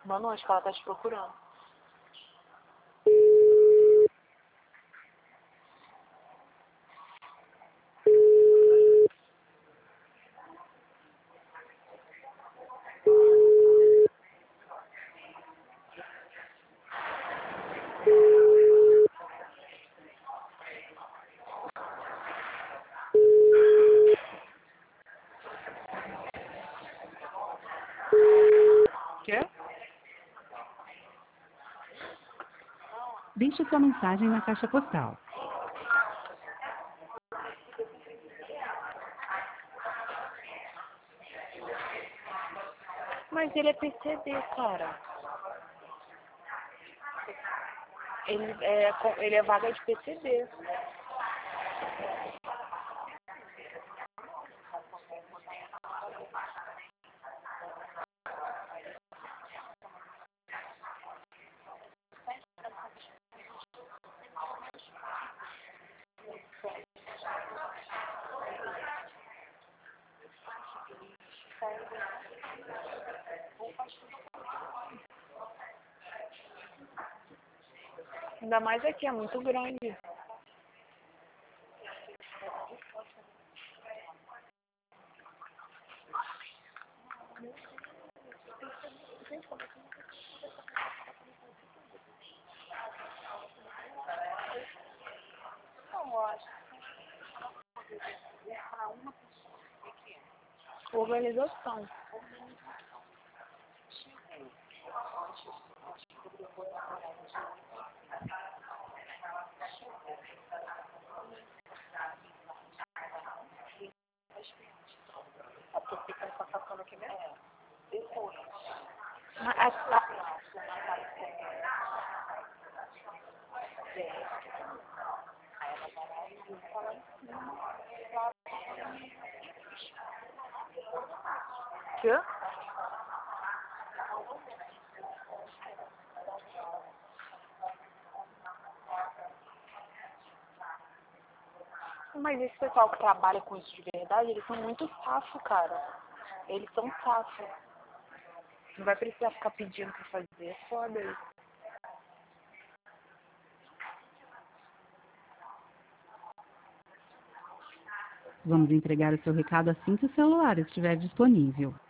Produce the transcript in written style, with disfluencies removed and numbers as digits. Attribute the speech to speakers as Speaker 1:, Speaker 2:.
Speaker 1: Mano, acho que ela tá te procurando. Quê?
Speaker 2: Deixe sua mensagem na caixa postal.
Speaker 1: Mas ele é PCD, cara. Ele é vaga de PCD. Ainda mais aqui, é muito grande. Organização. Quê? Mas esse pessoal que trabalha com isso de verdade, eles são muito safo, cara. Eles são safo. Não vai precisar ficar pedindo pra fazer. É foda isso.
Speaker 2: Vamos entregar o seu recado assim que o celular estiver disponível.